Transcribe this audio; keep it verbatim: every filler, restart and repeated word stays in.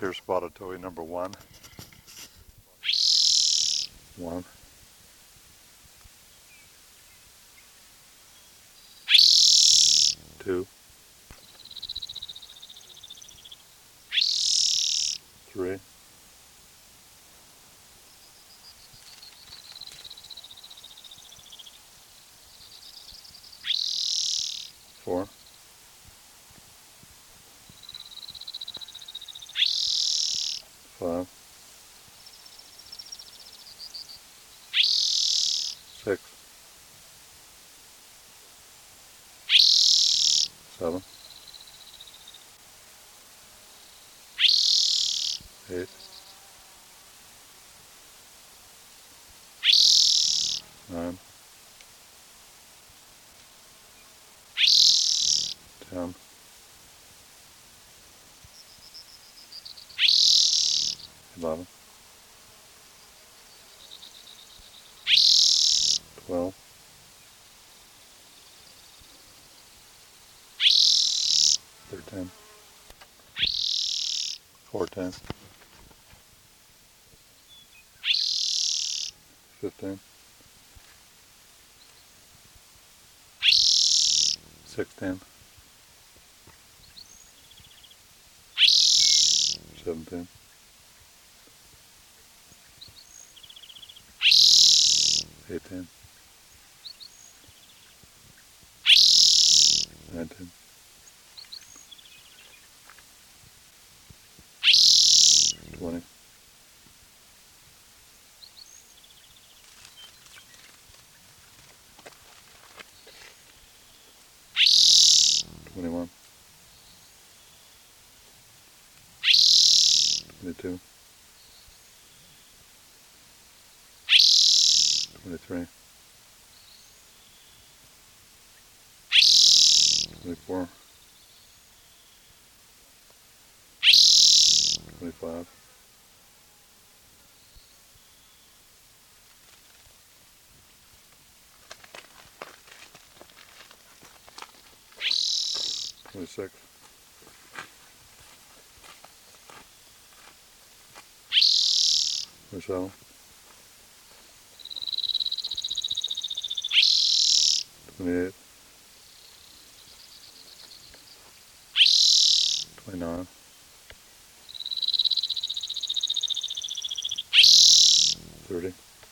Here's spotted towhee number one. One. Two. Three. Four. Five. Six. Seven. Eight. Nine. Ten. Eleven. Twelve. Thirteen. Fourteen. Fifteen. Sixteen. Seventeen. Eighteen. Nineteen. Twenty. Twenty-one. Twenty-two. Twenty-three. Twenty-four. Twenty-five. Twenty-six. Twenty-seven. Twenty-eight. Twenty-nine. Thirty.